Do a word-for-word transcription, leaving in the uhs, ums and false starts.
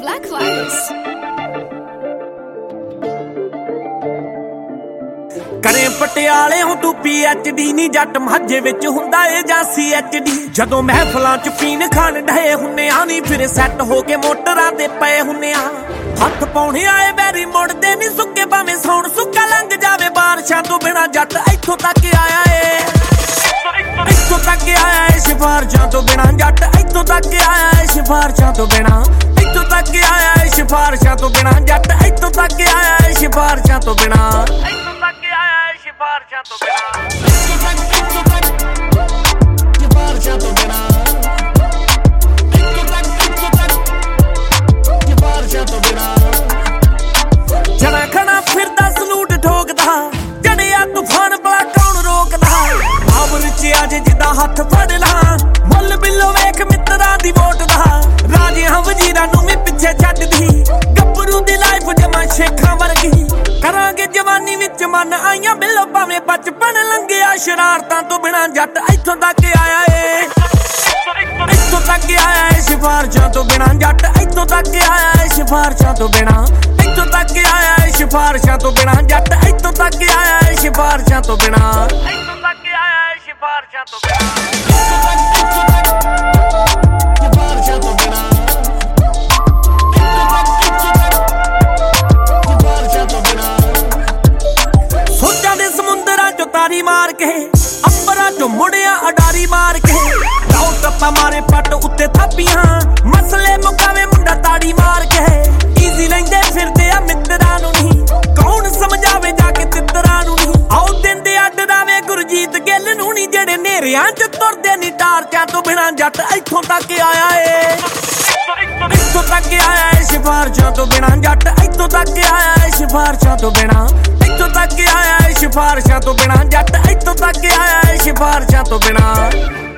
Black Lights। ਕਰੇ ਪਟਿਆਲੇ ਹੋ ਤੂੰ ਪੀ ਐਚ ਡੀ ਨੀ ਜੱਟ ਮਾਝੇ ਵਿੱਚ ਹੁੰਦਾ ਏ ਜਾਂ ਸੀ ਐਚ ਡੀ। ਜਦੋਂ ਮਹਿਫਲਾਂ ਚ ਪੀਣ ਖਾਣ ਡਏ ਹੁੰਨੇ ਆ ਨੀ ਫਿਰ ਸੈੱਟ ਹੋ ਕੇ ਮੋਟਰਾਂ ਤੇ ਪਏ ਹੁੰਨੇ ਆ। ਹੱਥ ਪਾਉਣੇ ਆਏ ਬੈਰੀ ਮੁੜਦੇ ਨੀ ਸੁੱਕੇ ਭਾਵੇਂ ਸੌਣ ਸੁੱਕਾ ਲੰਘ ਜਾਵੇ ਬਾਰਿਸ਼ਾਂ ਤੋਂ ਬਿਨਾਂ ਜੱਟ ਇੱਥੋਂ ਤੱਕ ਆਇਆ ਏ। ਇੱਥੋਂ ਤੱਕ ਆਇਆ ਏ ਸਿਫਾਰਿਸ਼ਾਂ ਤੋਂ ਬਿਨਾਂ ਜੱਟ ਇੱਥੋਂ ਤੱਕ ਆਇਆ ਏ ਸਿਫਾਰਿਸ਼ਾਂ ਤੋਂ ਬਿਨਾਂ। ਇੱਥੋਂ ਤੱਕ ਆਇਆ ਏ ਸਿਫਾਰਿਸ਼ਾਂ ਤੋਂ ਬਿਨਾਂ ਜੱਟ ਇੱਥੋਂ ਤੱਕ ਆਇਆ ਏ ਸਿਫਾਰਿਸ਼ਾਂ ਤੋਂ ਬਿਨਾਂ। ਇੱਥੋਂ ਤੱਕ ਆਇਆ ਏ ਸਿਫਾਰਿਸ਼ਾਂ ਤੋਂ ਬਿਨਾਂ। ਇੱਥੋਂ ਤੱਕ ਸਿਫਾਰਿਸ਼ਾਂ ਤੋਂ ਬਿਨਾਂ। ਇੱਥੋਂ ਤੱਕ ਇੱਥੋਂ ਤੱਕ ਸਿਫਾਰਿਸ਼ਾਂ ਤੋਂ ਬਿਨਾਂ। ਜਣਾ ਖਣਾ ਫਿਰਦਾ ਸਲੂਟ ਠੋਕਦਾ ਜੜਿਆ ਤੂਫਾਨ ਬਲਾ ਕੌਣ ਰੋਕਦਾ। ਆਵਰ ਚ ਅੱਜ ਜਿੱਦਾਂ ਹੱਥ ਫੜ ਲਾਂ ਮੁੱਲ ਬਿੱਲੋ ਵੇਖ ਮਿੱਤਰਾਂ ਦੀ ਵੋਟ ਦਾ। ਰਾਜਿਆਂ ਵਜ਼ੀਰਾਂ ਨੂੰ ਵੀ ਪਿੱਛੇ ਛੱਡਦੀ ਗੱਭਰੂ ਦੀ ਲਾਈਫ ਜਮਾਂ ਸ਼ੇਖਾਂ ਵਰਗੀ। ਕਰਾਂਗੇ ਜਵਾਨੀ ਵਿੱਚ ਮਨ ਆਈਆਂ ਬਿੱਲੋ ਭਾਵੇਂ ਬਚਪਨ ਲੰਘਿਆ ਸ਼ਰਾਰਤਾਂ ਤੋਂ ਬਿਨਾਂ ਜੱਟ ਇੱਥੋਂ ਤੱਕ ਆਇਆ ਏ। ਇੱਥੋਂ ਤੱਕ ਆਇਆ ਏ ਸਿਫਾਰਿਸ਼ਾਂ ਤੋਂ ਬਿਨਾਂ ਜੱਟ ਇੱਥੋਂ ਤੱਕ ਆਇਆ ਏ ਸਿਫਾਰਿਸ਼ਾਂ ਤੋਂ ਬਿਨਾਂ। ਇੱਥੋਂ ਤੱਕ ਆਇਆ ਏ ਸਿਫਾਰਿਸ਼ਾਂ ਤੋਂ ਬਿਨਾਂ ਜੱਟ ਇੱਥੋਂ ਤੱਕ ਆਇਆ ਏ ਸਿਫਾਰਿਸ਼ਾਂ ਤੋਂ ਬਿਨਾਂ। ਇੱਥੋਂ ਤੱਕ ਆਇਆ ਏ ਸਿਫਾਰਿਸ਼ਾਂ ਤੋਂ ਬਿਨਾਂ। ਇੱਥੋਂ ਤੱਕ ਸਿਫਾਰਿਸ਼ਾਂ ਤੋਂ ਬਿਨਾਂ। ਇੱਥੋਂ ਤੱਕ ਸਿਫਾਰਿਸ਼ਾਂ ਤੋਂ ਬਿਨਾਂ। ਸੋਚਾਂ ਦੇ ਸਮੁੰਦਰਾਂ ਚੋਂ ਤਾਰੀ ਮਾਰ ਕੇ ਅੰਬਰਾਂ ਚੋਂ ਮੁੜਿਆ ਅਡਾਰੀ ਮਾਰ ਕੇ। ਲਾਓ ਟੱਪਾ ਮਾਰੇ ਪੱਟ ਉੱਤੇ ਥਾਪੀਆਂ ਮਸਲੇ ਮੁਕਾਵੇ ਮੁੰਡਾ ਤਾੜੀ ਮਾਰ ਕੇ। ਈਜ਼ੀ ਲੈਂਦੇ ਫਿਰਦੇ ਆ ਮਿੱਤਰਾਂ ਨੂੰ ਨਹੀਂ ਕੌਣ ਸਮਝਾਵੇ ਜਾ ਕੇ ਤਿੱਤਰਾਂ ਨੂੰ ਨਹੀਂ। ਆਓ ਦਿੰਦੇ ਅੱਡ ਰਾਵੇ ਗੁਰਜੀਤ ਗਿੱਲ ਨੂੰ ਨਹੀਂ ਜਿਹੜੇ ਨੇਰਿਆਂ ਚ ਤੁਰਦੇ ਨੀ ਟਾਰਚਾਂ ਤੋਂ ਬਿਨਾਂ ਜੱਟ ਇੱਥੋਂ ਤੱਕ ਆਇਆ ਏ। ਇੱਥੋਂ ਤੱਕ ਆਇਆ ਏ ਸਿਫਾਰਿਸ਼ਾਂ ਤੋਂ ਬਿਨਾਂ ਜੱਟ ਇੱਥੋਂ ਤੱਕ ਆਇਆ ਏ ਸਿਫਾਰਿਸ਼ਾਂ ਤੋਂ ਬਿਨਾਂ। ਇੱਥੋਂ ਤੱਕ ਆਇਆ ਏ ਸਿਫਾਰਿਸ਼ਾਂ ਤੋਂ ਬਿਨਾਂ ਜੱਟ ਇੱਥੋਂ ਤੱਕ ਆਇਆ ਏ ਸਿਫਾਰਿਸ਼ਾਂ ਤੋਂ ਬਿਨਾਂ।